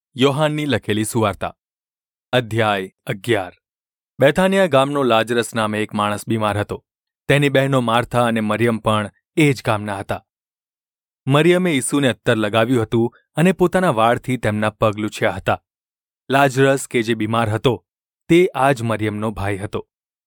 યોહાનની લખેલી સુવાર્તા અધ્યાય 11 બેથાનિયા ગામનો લાજરસ નામે એક માણસ બીમાર હતો. તેની બહેનો માર્થા અને મરિયમ પણ એ જ ગામના હતા. મરિયમે ઈસુને અત્તર લગાવ્યું હતું અને પોતાના વાળથી તેમના પગ લૂછ્યા હતા. લાજરસ કે જે બીમાર હતો તે આ જ મરિયમનો ભાઈ હતો.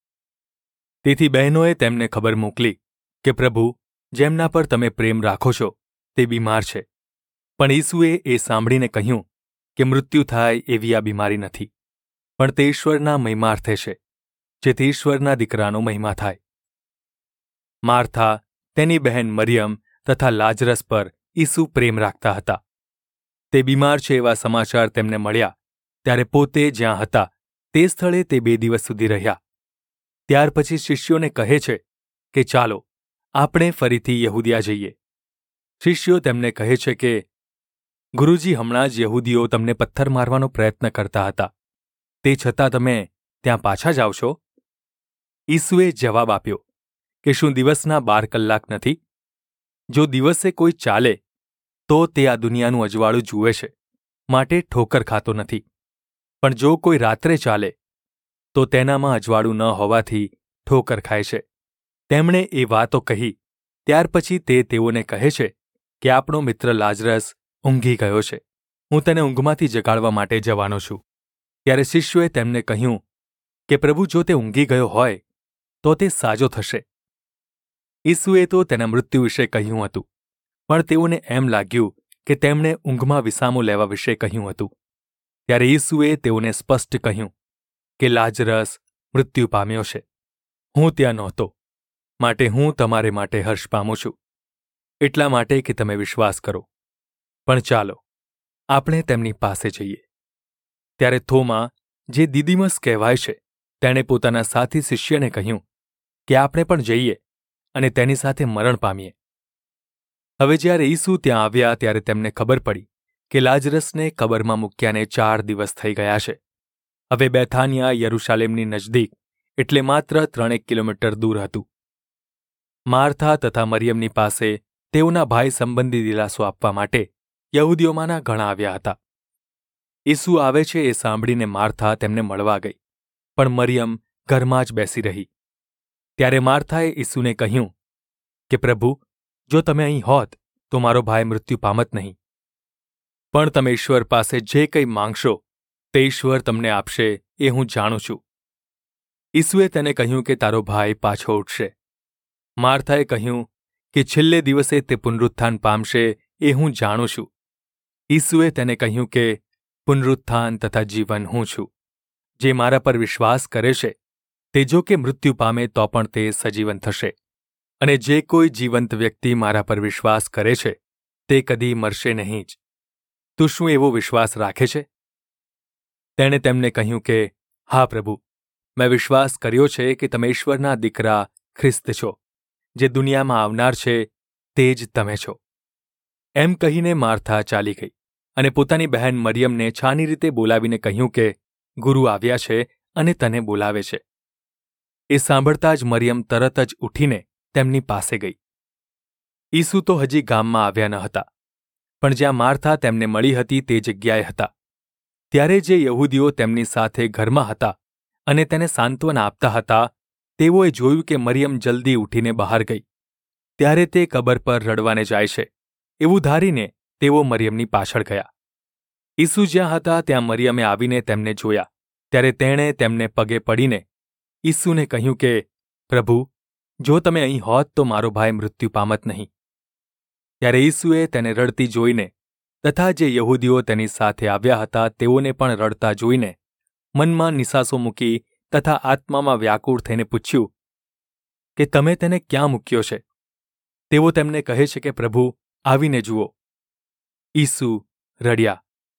તેથી બહેનોએ તેમને ખબર મોકલી કે પ્રભુ, જેમના પર તમે પ્રેમ રાખો છો તે બીમાર છે. પણ ઈસુએ એ સાંભળીને કહ્યું કે મૃત્યુ થાય એવી આ બીમારી નથી, પણ તે ઈશ્વરના મહિમાર્થે છે, જેથી ઈશ્વરના દીકરાનો મહિમા થાય. માર્થા, તેની બહેન મરિયમ તથા લાજરસ પર ઈસુ પ્રેમ રાખતા હતા. તે બીમાર છે એવા સમાચાર તેમને મળ્યા ત્યારે પોતે જ્યાં હતા તે સ્થળે તે 2 દિવસ સુધી રહ્યા. ત્યાર પછી શિષ્યોને કહે છે કે ચાલો આપણે ફરીથી યહૂદિયા જઈએ. શિષ્યો તેમને કહે છે કે ગુરુજી, હમણાં જ યહૂદીઓ તમને પથ્થર મારવાનો પ્રયત્ન કરતા હતા, તે છતાં તમે ત્યાં પાછા જાઓ છો? ઈસુએ જવાબ આપ્યો કે શું દિવસના 12 કલાક નથી? જો દિવસે કોઈ ચાલે તો તે આ દુનિયાનું અજવાળું જુએ છે, માટે ઠોકર ખાતો નથી. પણ જો કોઈ રાત્રે ચાલે તો તેનામાં અજવાળું ન હોવાથી ઠોકર ખાય છે. તેમણે એ વાતો કહી ત્યાર પછી તે તેઓને કહે છે કે આપણો મિત્ર લાજરસ ઊંઘી ગયો છે, હું તેને ઊંઘમાંથી જગાડવા માટે જવાનો છું. ત્યારે શિષ્યોએ તેમને કહ્યું કે પ્રભુ, જો તે ઊંઘી ગયો હોય તો તે સાજો થશે. ઈસુએ તો તેના મૃત્યુ વિશે કહ્યું હતું, પણ તેઓને એમ લાગ્યું કે તેમણે ઊંઘમાં વિસામો લેવા વિશે કહ્યું હતું. ત્યારે ઈસુએ તેઓને સ્પષ્ટ કહ્યું કે લાજરસ મૃત્યુ પામ્યો છે. હું ત્યાં નહોતો, માટે હું તમારે માટે હર્ષ પામું છું, એટલા માટે કે તમે વિશ્વાસ કરો. પણ ચાલો આપણે તેમની પાસે જઈએ. ત્યારે થોમા, જે દિદીમસ કહેવાય છે, તેણે પોતાના સાથી શિષ્યને કહ્યું કે આપણે પણ જઈએ અને તેની સાથે મરણ પામીએ. હવે જ્યારે ઈસુ ત્યાં આવ્યા ત્યારે તેમને ખબર પડી કે લાજરસને કબરમાં મૂક્યાને 4 દિવસ થઈ ગયા છે. હવે બેથાનિયા યરૂશાલેમની નજદીક, એટલે માત્ર 3 કિલોમીટર દૂર હતું. માર્થા તથા મરિયમની પાસે તેઓના ભાઈ સંબંધી દિલાસો આપવા માટે યહૂદીઓમાંના ઘણા આવ્યા હતા. ઈસુ આવે છે એ સાંભળીને માર્થા તેમને મળવા ગઈ, પણ મરિયમ ઘરમાં જ બેસી રહી. ત્યારે માર્થાએ ઈસુને કહ્યું કે પ્રભુ, જો તમે અહીં હોત તો મારો ભાઈ મૃત્યુ પામત નહીં. પણ તમે ઈશ્વર પાસે જે કંઈ માંગશો તે ઈશ્વર તમને આપશે એ હું જાણું છું. ઈસુએ તેને કહ્યું કે તારો ભાઈ પાછો ઉઠશે. માર્થાએ કહ્યું કે છેલ્લે દિવસે તે પુનરુત્થાન પામશે એ હું જાણું છું. ઈસુએ તેને કહ્યું કે પુનરુત્થાન તથા જીવન હું છું. જે મારા પર વિશ્વાસ કરે છે તે જો કે મૃત્યુ પામે તો પણ તે સજીવન થશે, અને જે કોઈ જીવંત વ્યક્તિ મારા પર વિશ્વાસ કરે છે તે કદી મરશે નહીં જ. તું શું એવો વિશ્વાસ રાખે છે? તેણે તેમને કહ્યું કે હા પ્રભુ, મેં વિશ્વાસ કર્યો છે કે તમે ઈશ્વરના દીકરા ખ્રિસ્ત છો, જે દુનિયામાં આવનાર છે તે જ તમે છો. એમ કહીને માર્થા ચાલી ગઈ અને પોતાની બહેન મરિયમને છાની રીતે બોલાવીને કહ્યું કે ગુરુ આવ્યા છે અને તને બોલાવે છે. એ સાંભળતા જ મરિયમ તરત જ ઉઠીને તેમની પાસે ગઈ. ઈસુ તો હજી ગામમાં આવ્યા ન હતા, પણ જ્યાં માર્થા તેમને મળી હતી તે જગ્યાએ હતા. ત્યારે જે યહૂદીઓ તેમની સાથે ઘરમાં હતા અને તેને સાંત્વના આપતા હતા, તેઓએ જોયું કે મરિયમ જલ્દી ઉઠીને બહાર ગઈ. ત્યારે તે કબર પર રડવાને જાય છે એવું ધારીને તેઓ મરિયમની પાછળ ગયા. ઈસુ જ્યાં હતા ત્યાં મરિયમે આવીને તેમને જોયા. ત્યારે તેણે તેમને પગે પડીને ઈસુને કહ્યું કે પ્રભુ, જો તમે અહીં હોત તો મારો ભાઈ મૃત્યુ પામત નહીં. ત્યારે ઈસુએ તેને રડતી જોઈને તથા જે યહૂદીઓ તેની સાથે આવ્યા હતા તેઓને પણ રડતા જોઈને મનમાં નિસાસો મૂકી તથા આત્મામાં વ્યાકુળ થઈને પૂછ્યું કે તમે તેને ક્યાં મૂક્યો છે? તેઓ તેમને કહે છે કે પ્રભુ, આવીને જુઓ. ઈસુ રડ્યા.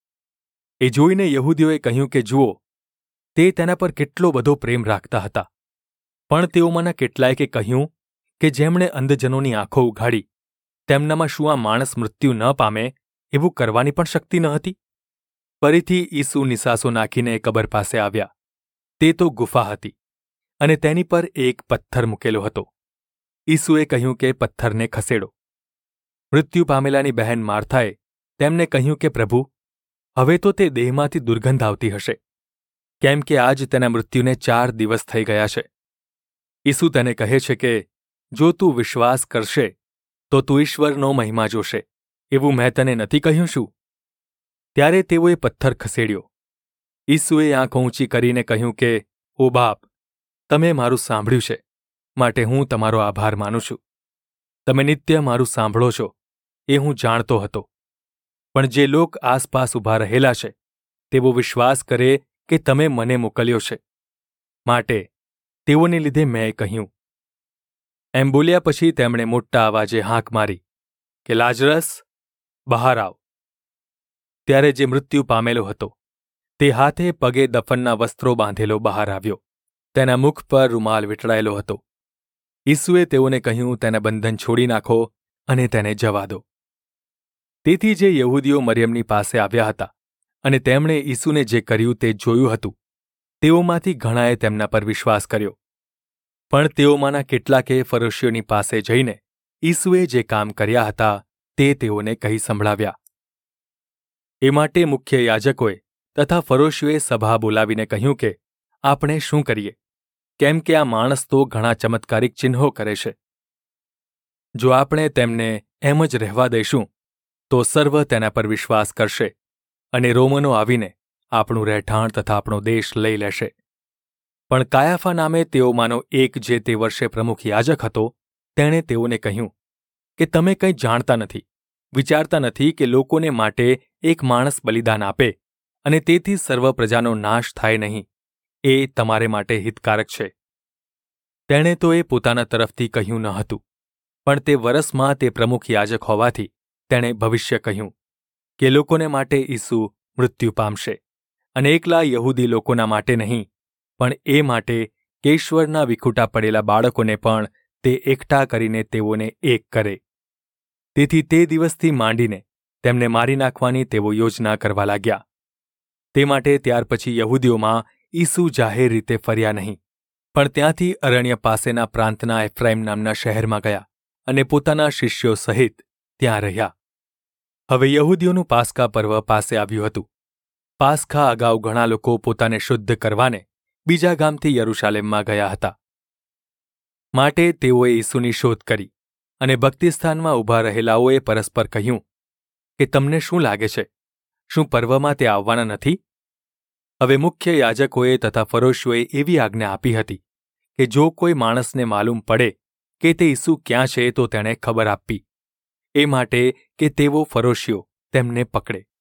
એ જોઈને યહૂદીઓએ કહ્યું કે જુઓ, તે તેના પર કેટલો બધો પ્રેમ રાખતા હતા. પણ તેઓમાંના કેટલાયે કહ્યું કે જેમણે અંધજનોની આંખો ઉઘાડી, તેમનામાં શું આ માણસ મૃત્યુ ન પામે એવું કરવાની પણ શક્તિ ન હતી? ફરીથી ઈસુ નિસાસો નાખીને કબર પાસે આવ્યા. તે તો ગુફા હતી અને તેની પર એક પથ્થર મૂકેલો હતો. ઈસુએ કહ્યું કે પથ્થરને ખસેડો. મૃત્યુ પામેલાની બહેન માર્થાએ તેમને કહ્યું કે પ્રભુ, હવે તો તે દેહમાંથી દુર્ગંધ આવતી હશે, કેમ કે આજ તેના મૃત્યુને 4 દિવસ થઈ ગયા છે. ઈસુ તેને કહે છે કે જો તું વિશ્વાસ કરશે તો તું ઈશ્વરનો મહિમા જોશે, એવું મેં તને નથી કહ્યું શું? ત્યારે તેઓએ પથ્થર ખસેડ્યો. ઈસુએ આંખ ઊંચી કરીને કહ્યું કે ઓ બાપ, તમે મારું સાંભળ્યું છે, માટે હું તમારો આભાર માનું છું. તમે નિત્ય મારું સાંભળો છો એ હું જાણતો હતો, પણ જે લોક આસપાસ ઊભા રહેલા છે તેઓ વિશ્વાસ કરે કે તમે મને મોકલ્યો છે, માટે તેઓને લીધે મેં કહ્યું. એમ બોલ્યા પછી તેમણે મોટા અવાજે હાંક મારી કે લાજરસ, બહાર આવ. ત્યારે જે મૃત્યુ પામેલો હતો તે હાથે પગે દફનના વસ્ત્રો બાંધેલો બહાર આવ્યો. તેના મુખ પર રૂમાલ વીંટળાયેલો હતો. ઈસુએ તેઓને કહ્યું, તેના બંધન છોડી નાખો અને તેને જવા દો. તેથી જે યહૂદીઓ મરિયમની પાસે આવ્યા હતા અને તેમણે ઈસુને જે કર્યું તે જોયું હતું, તેઓમાંથી ઘણાએ તેમના પર વિશ્વાસ કર્યો. પણ તેઓમાંના કેટલાકે ફરોશીઓની પાસે જઈને ઈસુએ જે કામ કર્યા હતા તે તેઓને કહી સંભળાવ્યા. એ માટે મુખ્ય યાજકોએ તથા ફરોશીઓએ સભા બોલાવીને કહ્યું કે આપણે શું કરીએ, કેમ કે આ માણસ તો ઘણા ચમત્કારિક ચિહ્નો કરે છે. જો આપણે તેમને એમ જ રહેવા દઈશું તો સર્વ તેના પર વિશ્વાસ કરશે અને રોમનો આવીને આપણું રહેઠાણ તથા આપણો દેશ લઈ લેશે. પણ કાયાફા નામે તેઓમાંનો એક જે તે વર્ષે પ્રમુખ યાજક હતો, તેણે તેઓને કહ્યું કે તમે કંઈ જાણતા નથી, વિચારતા નથી કે લોકોને માટે એક માણસ બલિદાન આપે અને તેથી સર્વ પ્રજાનો નાશ થાય નહીં, એ તમારે માટે હિતકારક છે. તેણે તો એ પોતાના તરફથી કહ્યું ન હતું, પણ તે વરસમાં તે પ્રમુખ યાજક હોવાથી તેણે ભવિષ્ય કહ્યું કે લોકોને માટે ઈસુ મૃત્યુ પામશે, અને એકલા યહૂદી લોકોના માટે નહીં, પણ એ માટે કે ઈશ્વરના વિખૂટા પડેલા બાળકોને પણ તે એકઠા કરીને તેઓને એક કરે. તેથી તે દિવસથી માંડીને તેમને મારી નાખવાની તેઓ યોજના કરવા લાગ્યા. તે માટે ત્યાર પછી યહૂદીઓમાં ઈસુ જાહેર રીતે ફર્યા નહીં, પણ ત્યાંથી અરણ્ય પાસેના પ્રાંતના એફ્રાઈમ નામના શહેરમાં ગયા અને પોતાના શિષ્યો સહિત ત્યાં રહ્યા. હવે યહૂદીઓનું પાસ્કા પર્વ પાસે આવ્યું હતું. પાસ્કા અગાઉ ઘણા લોકો પોતાને શુદ્ધ કરવાને બીજા ગામથી યરૂશાલેમમાં ગયા હતા. માટે તેઓએ ઈસુની શોધ કરી અને ભક્તિસ્થાનમાં ઊભા રહેલાઓએ પરસ્પર કહ્યું કે તમને શું લાગે છે, શું પર્વમાં તે આવવાના નથી? હવે મુખ્ય યાજકોએ તથા ફરોશીઓએ એવી આજ્ઞા આપી હતી કે જો કોઈ માણસને માલુમ પડે કે તે ઈસુ ક્યાં છે તો તેણે ખબર આપવી, એ માટે કે તેઓ ફરોશીઓ તેમને પકડે.